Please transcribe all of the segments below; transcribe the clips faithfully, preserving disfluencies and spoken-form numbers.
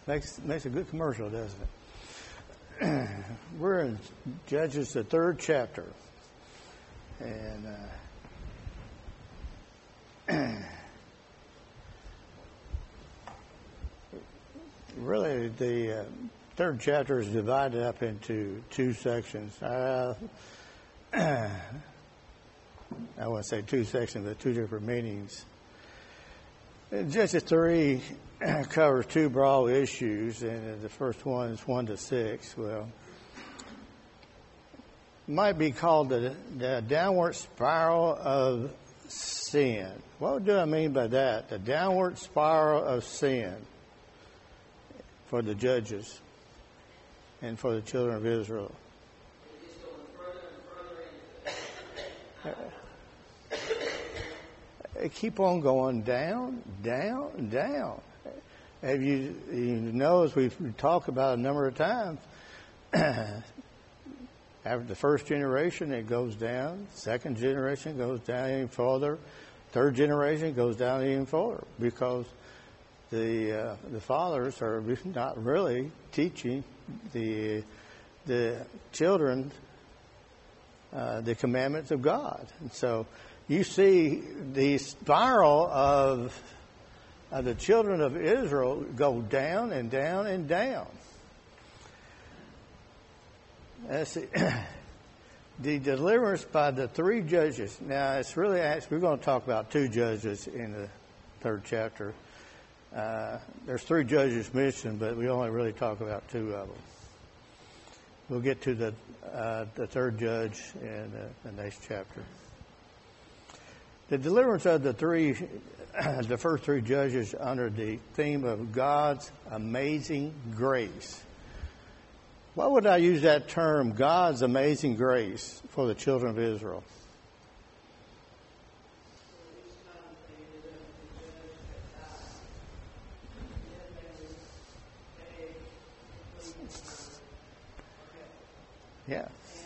Makes makes a good commercial, doesn't it? We're in Judges, the third chapter, and uh, really the uh, third chapter is divided up into two sections. Uh, I wouldn't say two sections, but two different meanings. Judges three covers two broad issues, and the first one is one to six. Well, it might be called the, the downward spiral of sin. What do I mean by that? The downward spiral of sin for the judges and for the children of Israel. They keep on going down, down, down. As you, you know, as we've talked about a number of times, after the first generation, it goes down. Second generation goes down even further. Third generation goes down even further because the uh, the fathers are not really teaching the the children uh, the commandments of God, and so you see the spiral of, of the children of Israel go down and down and down. That's the, the deliverance by the three judges. Now, it's really actually, we're going to talk about two judges in the third chapter. Uh, there's three judges mentioned, but we only really talk about two of them. We'll get to the uh, the third judge in the, the next chapter. The deliverance of the three, the first three judges under the theme of God's amazing grace. Why would I use that term, God's amazing grace, for the children of Israel? Yeah.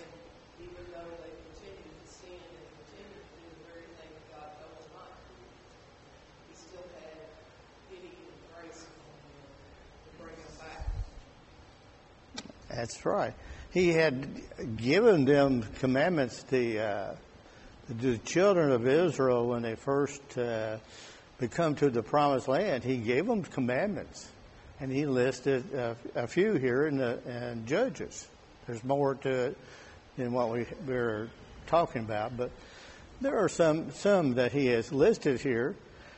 That's right. He had given them commandments, the, uh, the children of Israel, when they first uh, come to the promised land. He gave them commandments, and he listed a, a few here in the in Judges. There's more to it than what we, we're talking about, but there are some some that he has listed here.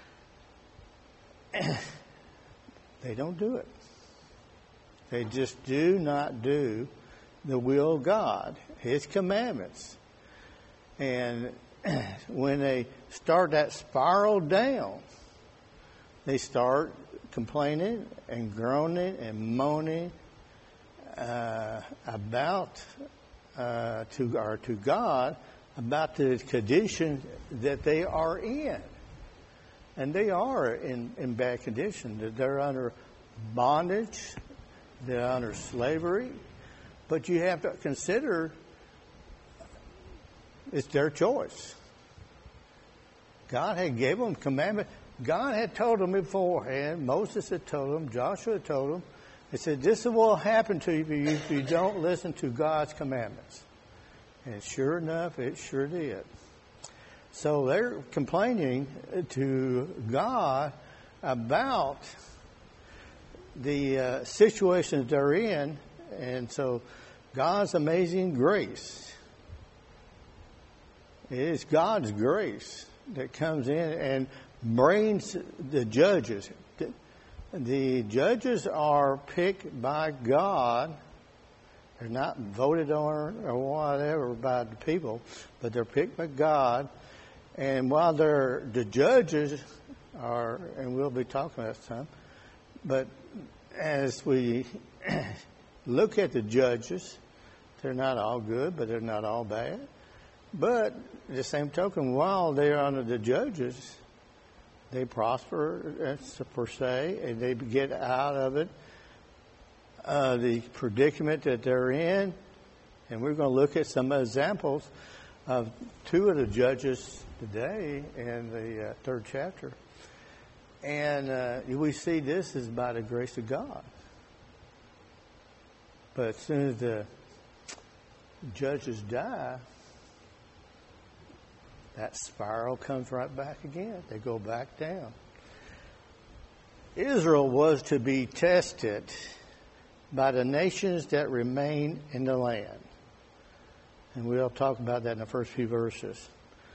They don't do it. They just do not do the will of God, His commandments. And when they start that spiral down, they start complaining and groaning and moaning uh, about uh, to or to God about the condition that they are in, and they are in, in bad condition. That they're under bondage. They're under slavery, but you have to consider it's their choice. God had gave them commandment. God had told them beforehand. Moses had told them. Joshua had told them. He said, "This will happen to you if you don't listen to God's commandments." And sure enough, it sure did. So they're complaining to God about the uh, situation that they're in, and so God's amazing grace. It is God's grace that comes in and brings the judges. The judges are picked by God. They're not voted on or whatever by the people, but they're picked by God. And while they're the judges are, and we'll be talking about some, but as we look at the judges, they're not all good, but they're not all bad. But at the same token, while they're under the judges, they prosper, per se, and they get out of it, uh, the predicament that they're in. And we're going to look at some examples of two of the judges today in the uh, third chapter. And uh, we see this is by the grace of God. But as soon as the judges die, that spiral comes right back again. They go back down. Israel was to be tested by the nations that remain in the land. And we'll talk about that in the first few verses.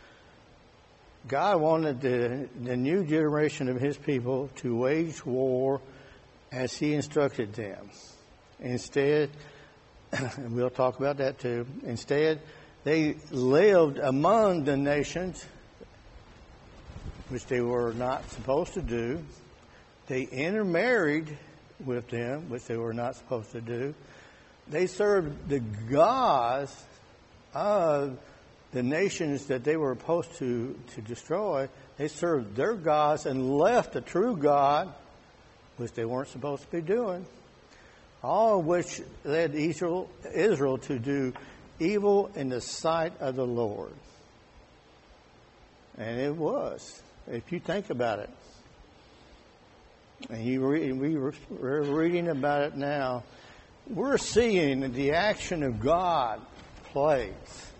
God wanted the, the new generation of his people to wage war as he instructed them. Instead, and we'll talk about that too, instead, they lived among the nations, which they were not supposed to do. They intermarried with them, which they were not supposed to do. They served the gods of the nations that they were supposed to, to destroy. They served their gods and left the true God, which they weren't supposed to be doing. All of which led Israel, Israel to do evil in the sight of the Lord. And it was, if you think about it. And you re, we were, we're reading about it now. We're seeing the action of God plays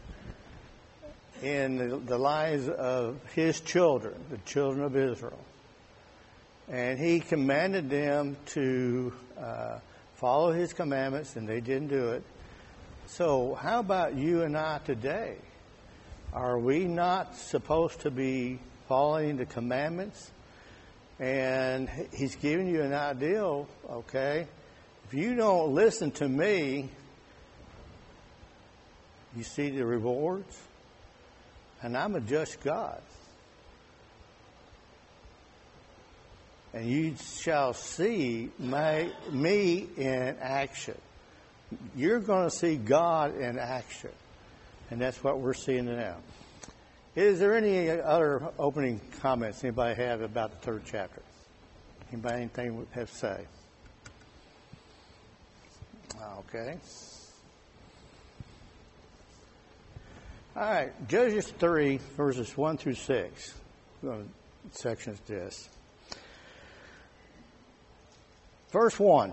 in the, the lives of his children, the children of Israel. And he commanded them to uh, follow his commandments, and they didn't do it. So how about you and I today? Are we not supposed to be following the commandments? And he's giving you an ideal, okay? If you don't listen to me, you see the rewards. And I'm a just God. And you shall see my, me in action. You're going to see God in action. And that's what we're seeing now. Is there any other opening comments anybody have about the third chapter? Anybody anything have to say? Okay. All right. Judges three, verses one through six. We're going to sections this. Verse one.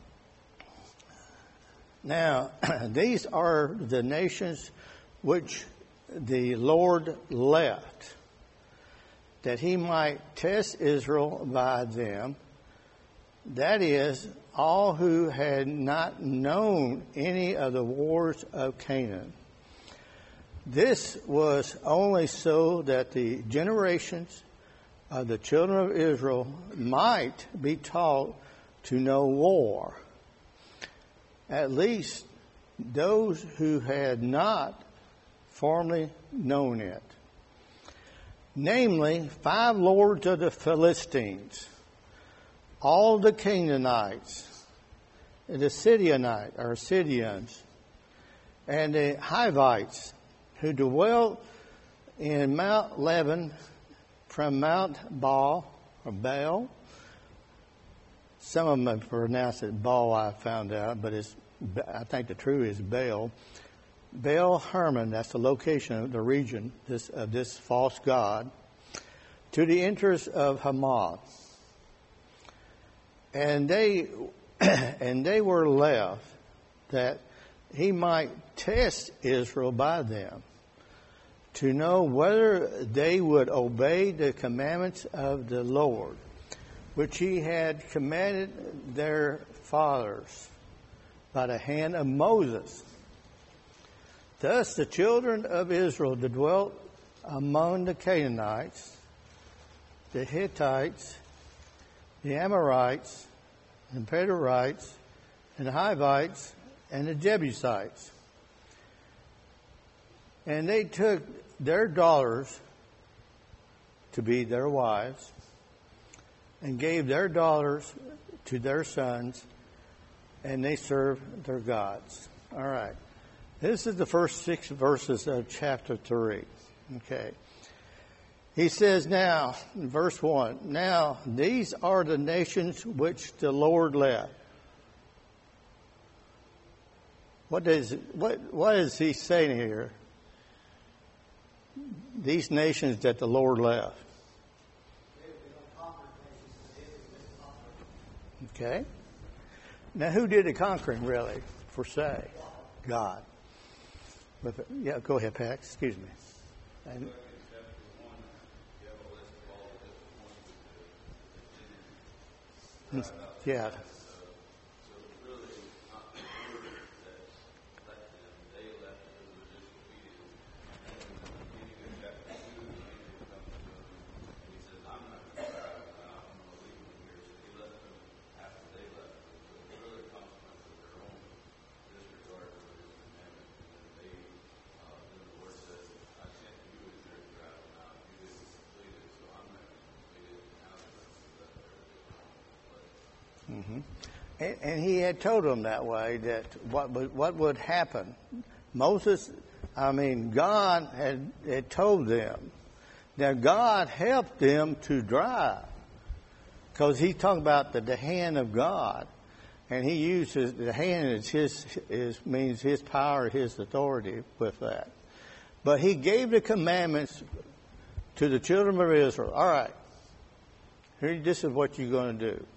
Now, these are the nations which the Lord left, that he might test Israel by them, that is, all who had not known any of the wars of Canaan. This was only so that the generations of the children of Israel might be taught to know war, at least those who had not formerly known it. Namely, five lords of the Philistines, all the Canaanites, the Sidonites, or Sidonians, and the Hivites, who dwelt in Mount Lebanon, from Mount Baal, or Baal. Some of them pronounce it Baal, I found out, but it's, I think the true is Baal. Baal Hermon, that's the location of the region this, of this false god, to the entrance of Hamath. And they, and they were left that he might test Israel by them, to know whether they would obey the commandments of the Lord, which he had commanded their fathers by the hand of Moses. Thus the children of Israel that dwelt among the Canaanites, the Hittites, the Amorites, the Perizzites, and the Hivites, and the Jebusites. And they took their daughters to be their wives, and gave their daughters to their sons, and they served their gods. All right. This is the first six verses of chapter three. Okay. He says now, in verse one, now these are the nations which the Lord left. What is what what is he saying here? These nations that the Lord left. Okay. Now who did the conquering really? forsake God. But, yeah, go ahead, Pat. Excuse me. And, yeah. Mm-hmm. And, and he had told them that way, that what would, what would happen. Moses, I mean, God had, had told them. Now, God helped them to drive. Because he's talking about the, the hand of God. And he uses, the hand is his, is, means his power, his authority with that. But he gave the commandments to the children of Israel. All right, here, this is what you're going to do.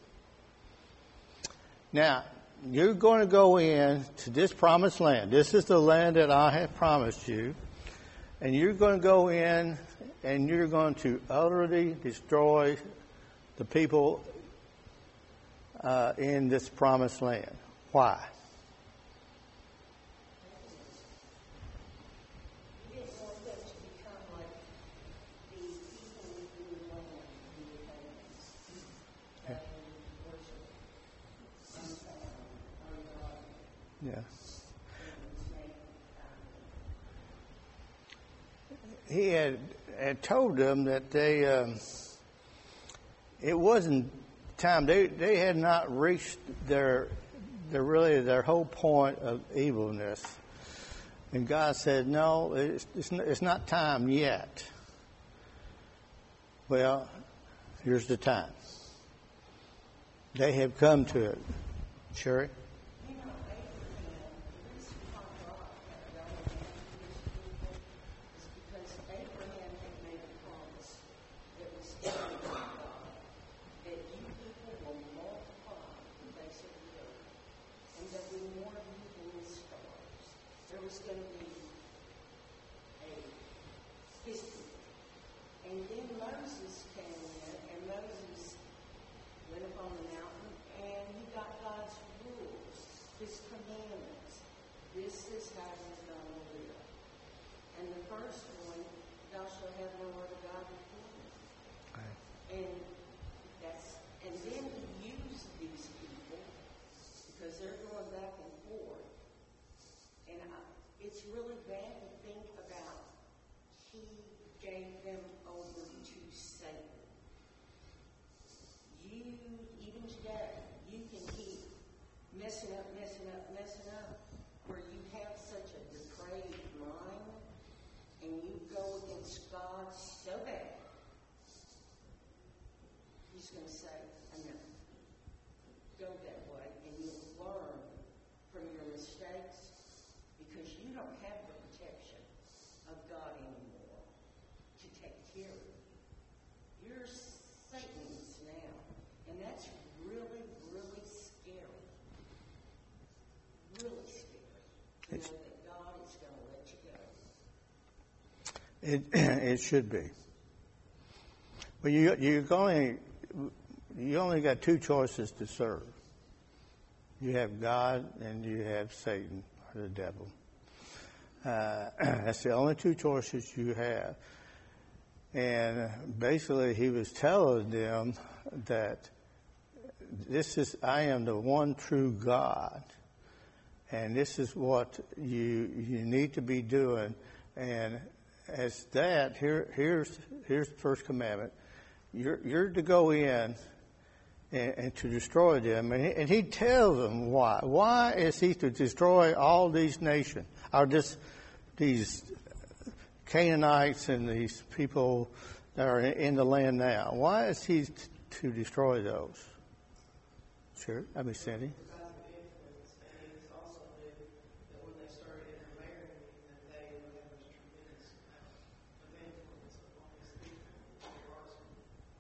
Now, you're going to go in to this promised land. This is the land that I have promised you. And you're going to go in and you're going to utterly destroy the people uh, in this promised land. Why? Yeah. He had, had told them that they, um, it wasn't time. They they had not reached their, their really their whole point of evilness, and God said, "No, it's it's, it's not time yet." Well, here's the time. They have come to it. Sherry? It it should be. But you you only you only got two choices to serve. You have God and you have Satan or the devil. Uh, that's the only two choices you have. And basically, he was telling them that this is I am the one true God, and this is what you you need to be doing. And as that, here, here's here's the first commandment. You're you're to go in and, and to destroy them, and he, and he tells them why. Why is he to destroy all these nations, or this these Canaanites and these people that are in the land now? Why is he t- to destroy those? Sure, I mean, Cindy.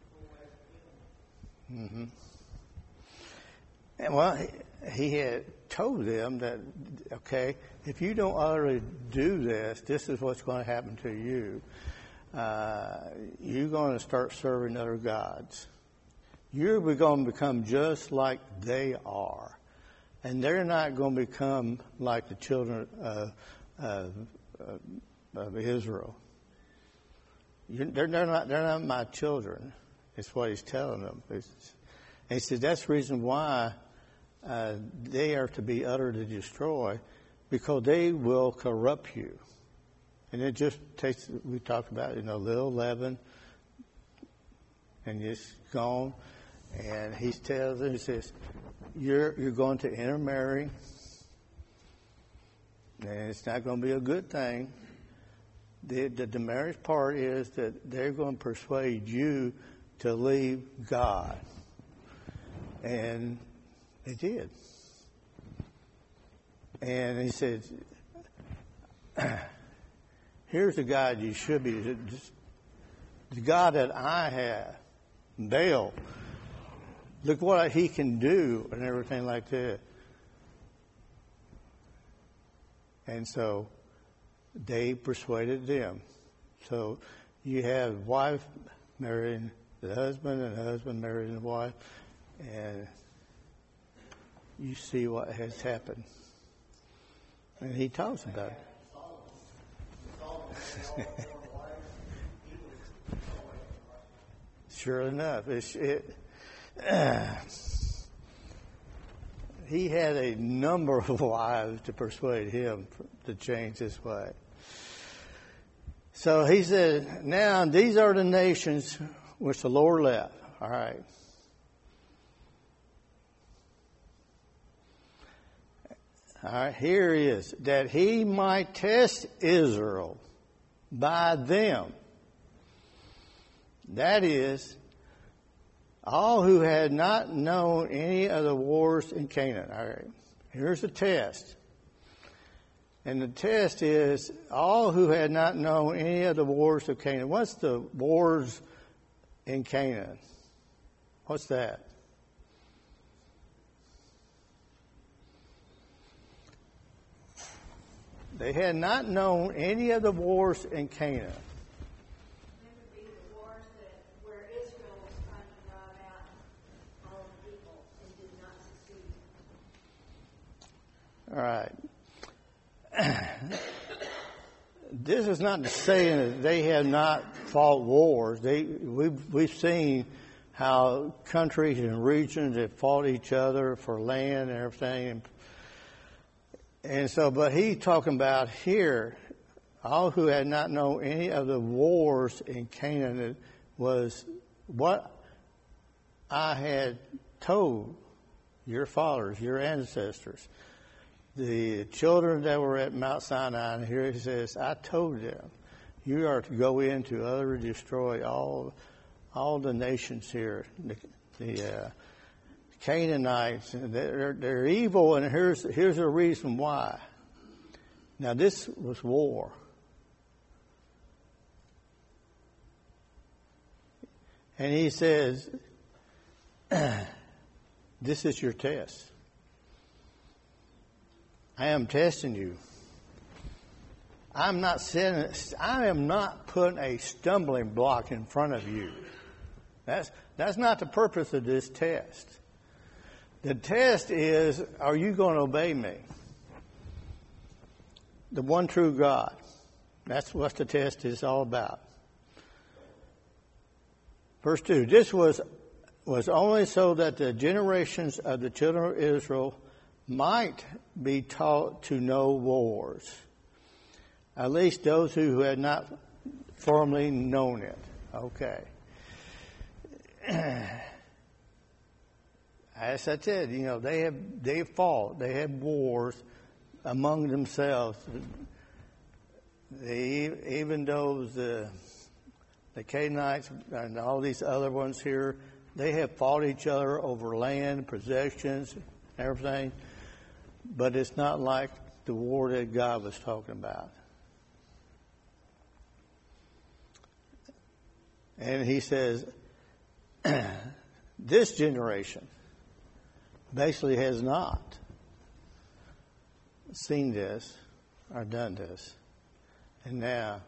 Mm-hmm. And well, he, he had told them that, okay, if you don't utterly do this, this is what's going to happen to you. Uh, you're going to start serving other gods. You're going to become just like they are. And they're not going to become like the children of, of, of Israel. You're, they're, they're, not, they're not my children. It's what he's telling them. It's, and he said that's the reason why uh, they are to be utterly destroyed, because they will corrupt you. And it just takes, we talked about, you know, little leaven, and it's gone. And he tells them, he says, you're, you're going to intermarry, and it's not going to be a good thing. The, the, the marriage part is that they're going to persuade you to leave God. And they did. And he said, here's the God you should be. The God that I have, Baal. Look what he can do and everything like that. And so they persuaded them. So you have wife marrying the husband and the husband marrying the wife. And you see what has happened. And he talks about it. Sure enough, it's, it, uh, he had a number of wives to persuade him to change his way. So he said, now these are the nations which the Lord left. All right. All right, here he is. That he might test Israel by them. That is, all who had not known any of the wars in Canaan. All right, here's the test. And the test is all who had not known any of the wars of Canaan. What's the wars in Canaan? What's that? They had not known any of the wars in Canaan. They would be the wars that where Israel was trying to drive out all the people and did not succeed. All right. This is not to say that they have not fought wars. They we've we've seen how countries and regions have fought each other for land and everything. And, And so, but he's talking about here, all who had not known any of the wars in Canaan was what I had told your fathers, your ancestors, the children that were at Mount Sinai. And here he says, I told them, you are to go in to utterly destroy all, all the nations here, the, the uh, Canaanites, they're, they're evil, and here's here's a reason why. Now, this was war. And he says, this is your test. I am testing you. I'm not setting, I am not putting a stumbling block in front of you. That's that's not the purpose of this test. The test is, are you going to obey me? The one true God. That's what the test is all about. Verse two, this was, was only so that the generations of the children of Israel might be taught to know wars. At least those who had not formerly known it. Okay. As I said, you know, they have they fought, they had wars among themselves. They, even those the the Canaanites and all these other ones here, they have fought each other over land, possessions, everything. But it's not like the war that God was talking about. And he says, this generation basically has not. seen this or done this, and now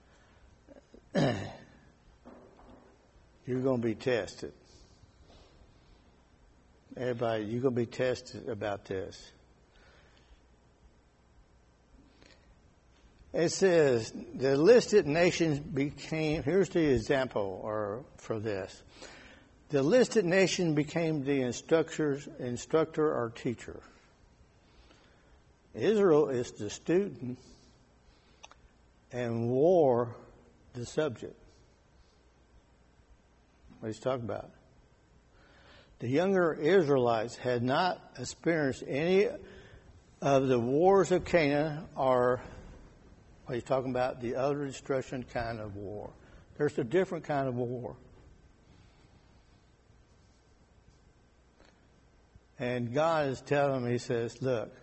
you're going to be tested. Everybody, you're going to be tested about this. It says the listed nations became, here's the example or for this. The listed nation became the instructors, instructor or teacher. Israel is the student and war the subject. What he's talking about. The younger Israelites had not experienced any of the wars of Canaan or what he's talking about, the utter destruction kind of war. There's a different kind of war. And God is telling me, he says, look,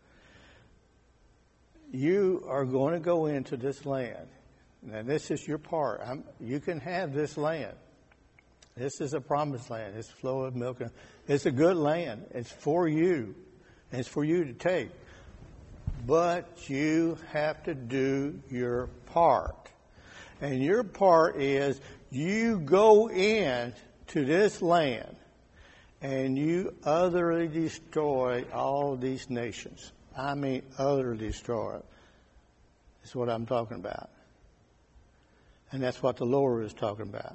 you are going to go into this land. Now, this is your part. I'm, you can have this land. This is a promised land. It's flow of milk. And it's a good land. It's for you. And it's for you to take. But you have to do your part. And your part is you go in to this land and you utterly destroy all these nations. I mean utterly destroy it. That's what I'm talking about. And that's what the Lord is talking about.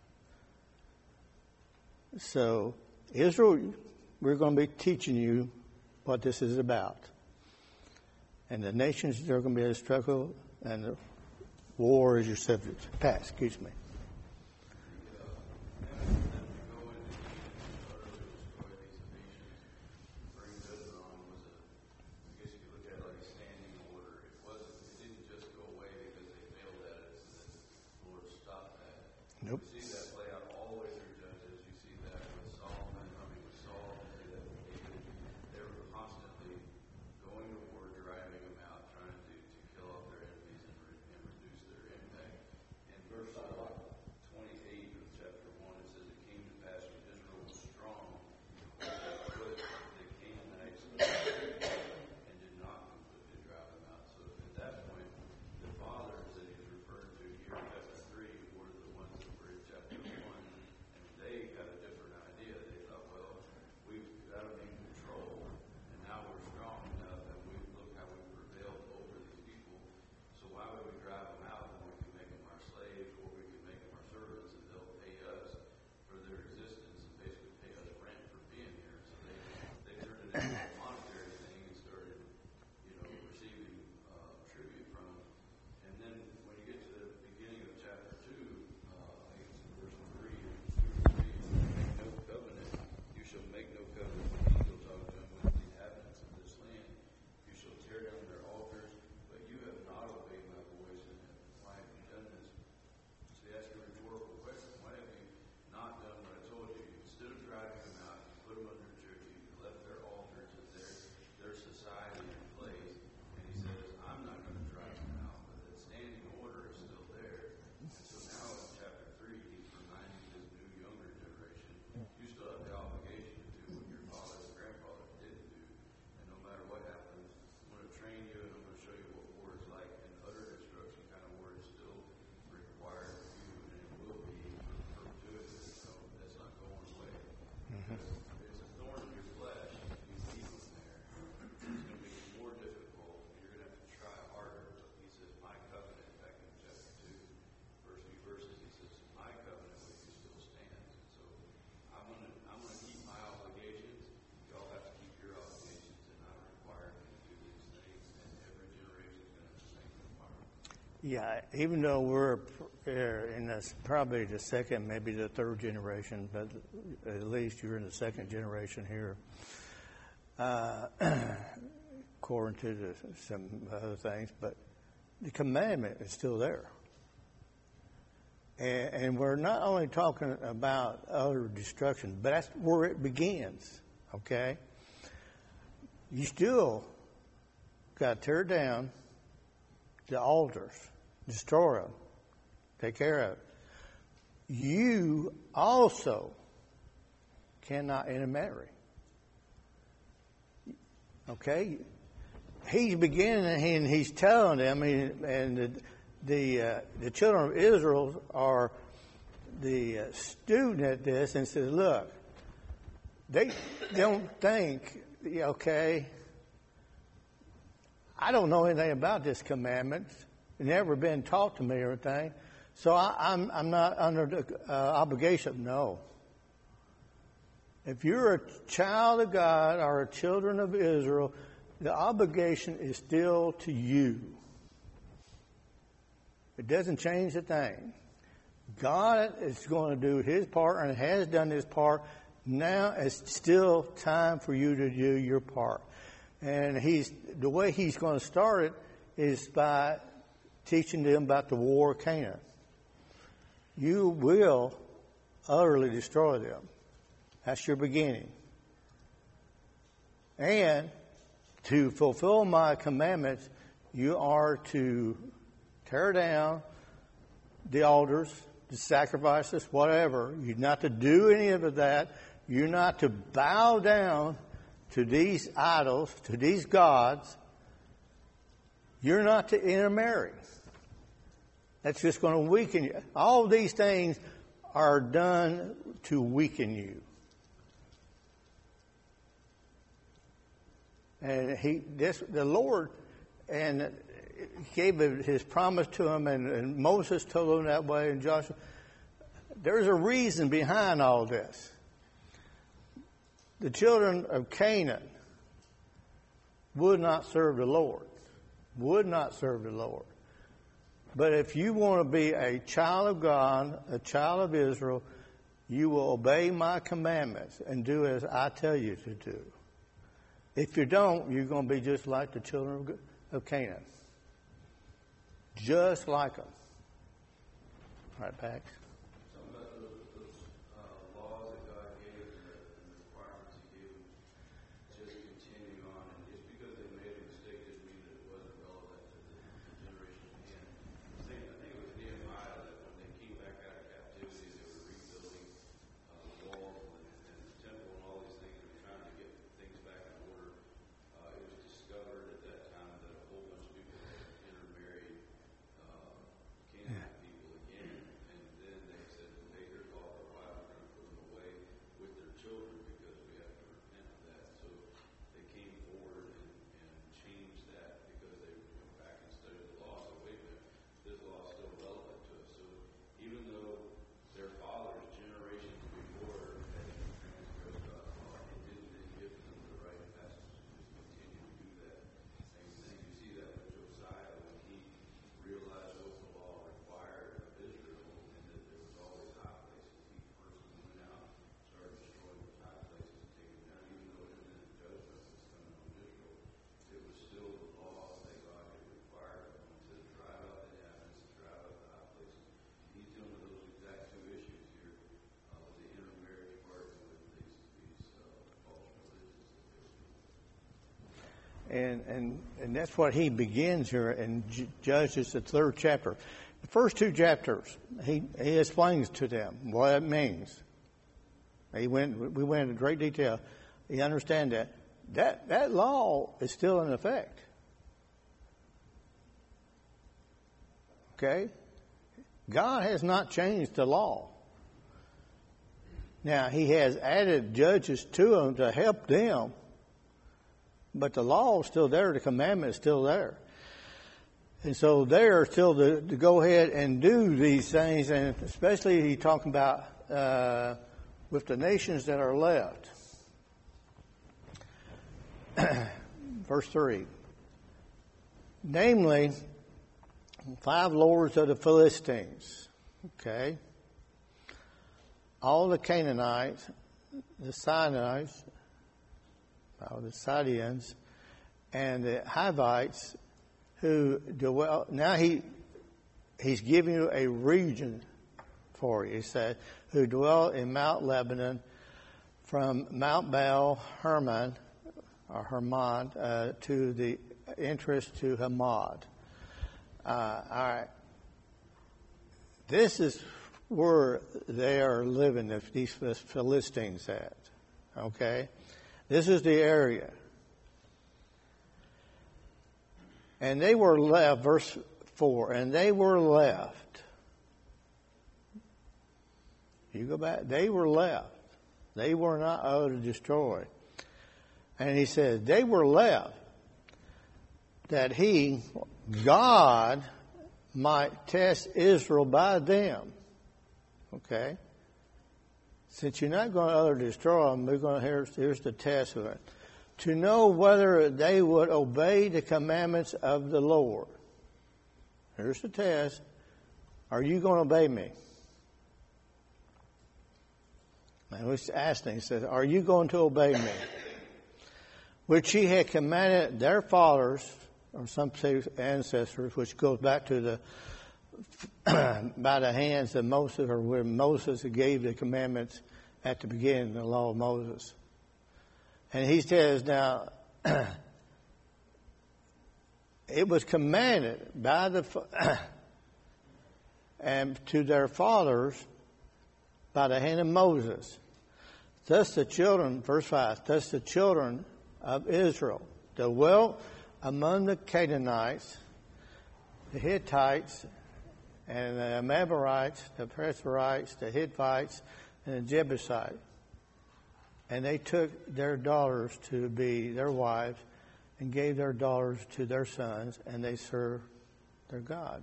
So, Israel, we're going to be teaching you what this is about. And the nations, they're going to be a struggle, and the war is your subject. Pat, excuse me. Nope. You see that play out all the way through Judges. You see that with Solomon, I mean with Saul, you see that with David. They were constantly going to war, driving them out, trying to, to kill off their enemies and, re, and reduce their impact. In verse twenty-eight of chapter one, it says, it came to pass when Israel was strong, that they put the Canaanites and did not completely drive them out. So at that point, the fathers that he's referred to here in chapter three were the ones that were in chapter one, and they got a different idea. They thought, well, we've got them in control, and now we're strong enough, and we look how we prevailed over these people. So why would we drive them out when we can make them our slaves, or we can make them our servants, and they'll pay us for their existence and basically pay us rent for being here? So they they turned it into a monetary thing and started, you know, receiving uh, tribute from them. And then when you get to the beginning of chapter two, uh, I think it's verse three, two or three, make no covenant. You shall make no covenant with me, he'll talk to them, with the inhabitants of this land. You shall tear down their altars, but you have not obeyed my voice. And why have you done this? So they ask a rhetorical question. Why have you not done what I told you? Instead of driving them out, you put them under tribute, you left their altars and their, their society in place. And he says, I'm not going to drive them out, but the standing order is still there. And so now in chapter three, he's reminding this new younger generation, you still have the obligation to do what your father and grandfather didn't do. And no matter what happens, I'm going to train you and I'm going to show you what war is like. And utter destruction kind of war is still required of you, and it will be for perpetuity. So that's not going away. It's a thorn in your flesh. You keep them there. It's going to be more difficult. You're going to have to try harder. But he says, my covenant, back in chapter two, first few verses, he says, my covenant with you still stands. So I'm going to I'm going to keep my obligations. Y'all have to keep your obligations, and I'm required to do these things. And every generation is going to have the same requirement. Yeah, even though we're uh, in this, probably the second, maybe the third generation, but at least you're in the second generation here, uh, according to the, some other things, but the commandment is still there. And, and we're not only talking about utter destruction, but that's where it begins, okay? You still got to tear down the altars, destroy them, take care of it. You also cannot intermarry. Okay? he's beginning and he's telling them, and, and the the, uh, the children of Israel are the uh, student at this, and says, look, they don't think, okay, I don't know anything about this commandment. It's never been taught to me or anything. So I, I'm, I'm not under the uh, obligation. No. If you're a child of God or a children of Israel, the obligation is still to you. It doesn't change a thing. God is going to do His part and has done His part. Now it's still time for you to do your part. And he's the way He's going to start it is by teaching them about the war of Canaan. You will utterly destroy them. That's your beginning. And to fulfill my commandments, you are to tear down the altars, the sacrifices, whatever. You're not to do any of that. You're not to bow down to these idols, to these gods. You're not to intermarry. That's just going to weaken you. All these things are done to weaken you. And he, this, the Lord, and gave His promise to him, and, and Moses told him that way, and Joshua. There's a reason behind all this. The children of Canaan would not serve the Lord. Would not serve the Lord. But if you want to be a child of God, a child of Israel, you will obey my commandments and do as I tell you to do. If you don't, you're going to be just like the children of Canaan. Just like them. All right, Pax. Some of those, those uh, laws that God gave and the, and the requirements He gave just continue on. And just because they made a mistake didn't mean that it wasn't relevant to the, the generation at hand. Same, I think it was Nehemiah that when they came back out of captivity, they were rebuilding uh, the walls and, and the temple and all these things. They were trying to get things back in order. Uh, it was discovered at that time that a whole bunch of people had intermarried uh, Canaanite people again, and then they said, "Hey, here's all our wives. We're going to put them away with their children because we have to repent of that." So they came forward and, and changed that because they went back and studied the law. So wait a minute, this law is still relevant to us. So even though their fathers, generations before, had transgressed God's law, it didn't then give them the right passage to just continue to do that same thing. You see that with Josiah when he realized what the law required of Israel, and that there was always high places. He personally went out, started destroying those high places, and taking them down, even though it was the judgment that's coming on Israel. It was still the law that God had required of them to drive out the inhabitants, to drive out the high places. He's dealing with those exact two issues here, uh, with the intermarriage part and with these, these uh, false religions that they were doing. And, and, and that's what he begins here in J- Judges, the third chapter. The first two chapters, he, he explains to them what it means. He went, we went into great detail. You understand that. That, that law is still in effect. Okay? God has not changed the law. Now, He has added judges to them to help them. But the law is still there. The commandment is still there. And so they are still to, to go ahead and do these things. And especially He's talking about uh, with the nations that are left. Verse three. Namely, five lords of the Philistines. Okay. All the Canaanites, the Sidonites, Uh, the Sidonians, and the Hivites, who dwell. Now he he's giving you a region for you. He said, who dwell in Mount Lebanon, from Mount Baal Hermon or Hermon uh, to the entrance to Hamad. Uh, all right. This is where they are living. If these Philistines at, okay. This is the area. And they were left, verse four, and they were left. You go back, they were left. They were not utterly destroyed. And he said, they were left that he, God, might test Israel by them. Okay? Since you're not going to utterly destroy them, we're going to, here's, here's the test of it. To know whether they would obey the commandments of the Lord. Here's the test. Are you going to obey me? And we asked him, he says, are you going to obey me? Which he had commanded their fathers, or some say ancestors, which goes back to the by the hands of Moses, or where Moses gave the commandments at the beginning of the law of Moses. And he says now, it was commanded by the and to their fathers by the hand of Moses. Thus the children, verse five, thus the children of Israel dwelt among the Canaanites, the Hittites, and the Amorites, the Perizzites, the Hittites, and the Jebusites. And they took their daughters to be their wives and gave their daughters to their sons, and they served their gods.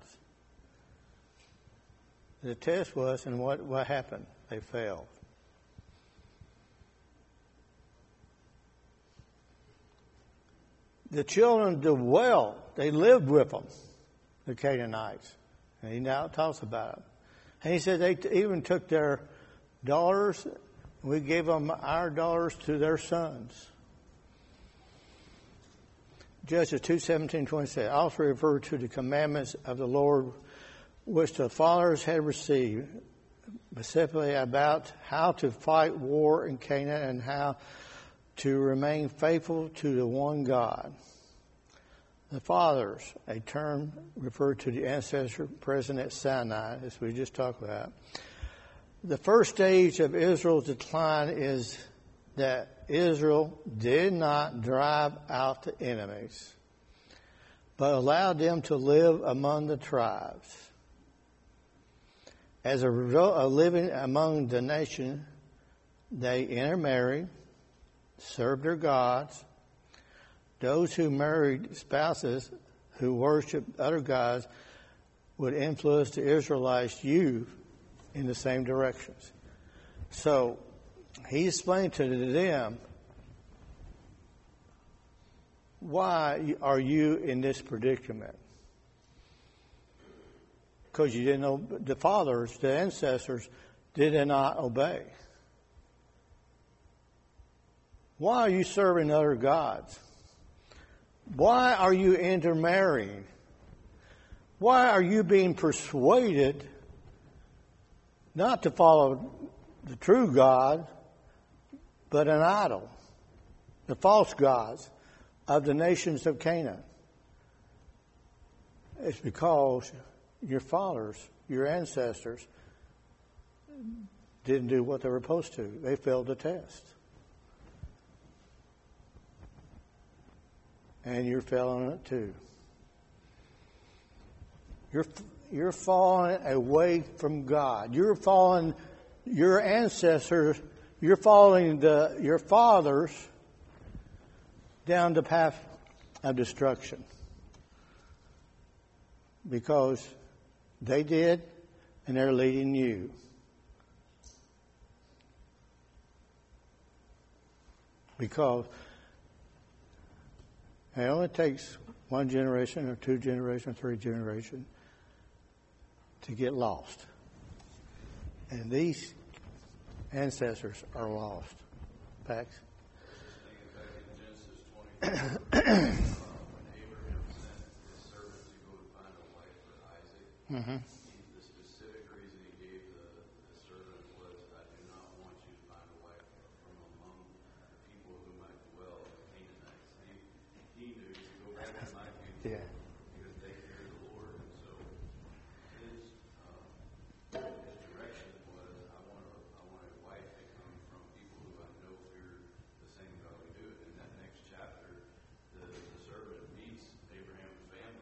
The test was, and what, what happened? They failed. The children dwelt, they lived with them, the Canaanites. And he now talks about it. And he said they t- even took their daughters, and we gave them our daughters to their sons. Judges two seventeen twenty-seven also referred to the commandments of the Lord which the fathers had received, specifically about how to fight war in Canaan and how to remain faithful to the one God. The fathers, a term referred to the ancestor present at Sinai, as we just talked about. The first stage of Israel's decline is that Israel did not drive out the enemies, but allowed them to live among the tribes. As a result of living among the nation, they intermarried, served their gods. Those who married spouses who worshiped other gods would influence the Israelites' youth in the same directions. So he explained to them, why are you in this predicament? Because you didn't know, the fathers, the ancestors, did not obey. Why are you serving other gods? Why are you intermarrying? Why are you being persuaded not to follow the true God, but an idol, the false gods of the nations of Canaan? It's because your fathers, your ancestors, didn't do what they were supposed to. They failed the test. And you're failing it too. You're you're falling away from God. You're falling. Your ancestors. You're following the your fathers down the path of destruction because they did, and they're leading you. Because it only takes one generation or two generations, three generations to get lost. And these ancestors are lost. Pax? Back in Genesis twenty, when Abraham sent his servant to go to find a wife for Isaac, Mm-hmm. he, the specific reason he gave the, the servant was, I do not want you to find a wife from among the people whom I dwell, the Canaanites. He, he knew to go back to my people Yeah. because they fear the Lord. And so his, uh, his direction was, I want, a, I want a wife to come from people who I know fear the same God we do. In that next chapter, the, the servant meets Abraham's family.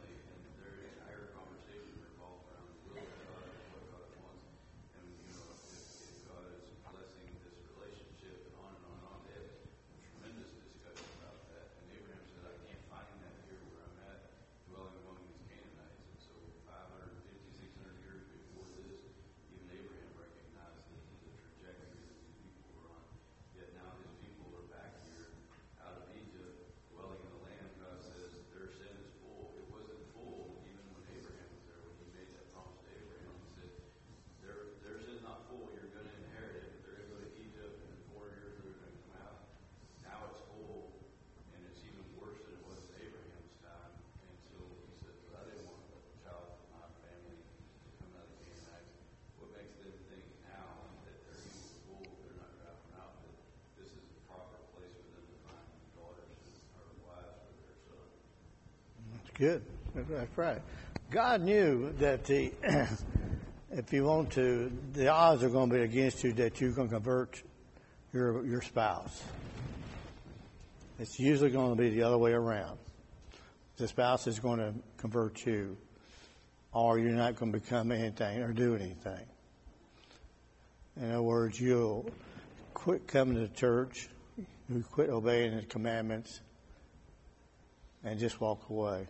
Good. That's right. God knew that the if you want to, the odds are going to be against you that you're going to convert your your spouse. It's usually going to be the other way around. The spouse is going to convert you, or you're not going to become anything or do anything. In other words, you'll quit coming to church, you quit obeying the commandments, and just walk away.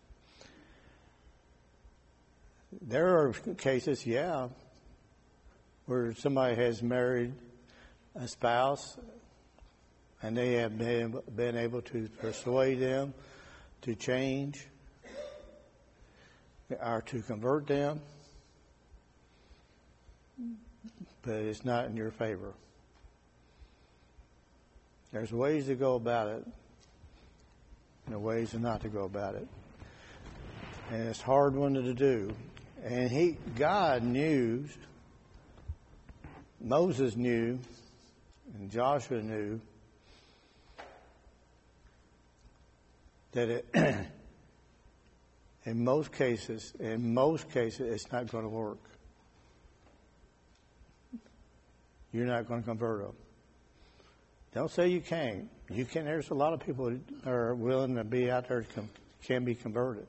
There are cases, yeah, where somebody has married a spouse and they have been, been able to persuade them to change or to convert them, but it's not in your favor. There's ways to go about it and there are ways not to go about it. And it's a hard one to do. And he, God knew, Moses knew, and Joshua knew that it, in most cases, in most cases, it's not going to work. You're not going to convert them. Don't say you can't. You can. There's a lot of people that are willing to be out there can, can be converted.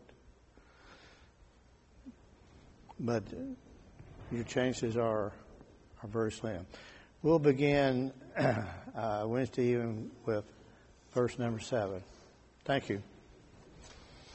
But your chances are are very slim. We'll begin uh, Wednesday evening with verse number seven. Thank you.